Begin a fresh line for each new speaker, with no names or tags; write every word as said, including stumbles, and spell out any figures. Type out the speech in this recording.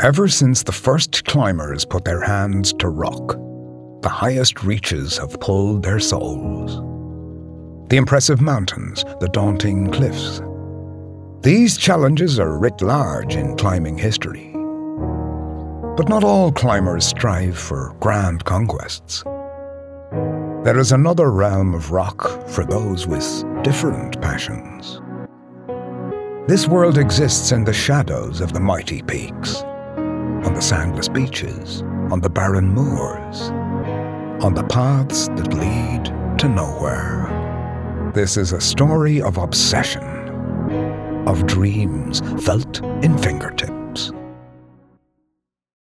Ever since the first climbers put their hands to rock, the highest reaches have pulled their souls. The impressive mountains, the daunting cliffs. These challenges are writ large in climbing history. But not all climbers strive for grand conquests. There is another realm of rock for those with different passions. This world exists in the shadows of the mighty peaks, on the sandless beaches, on the barren moors, on the paths that lead to nowhere. This is a story of obsession, of dreams felt in fingertips.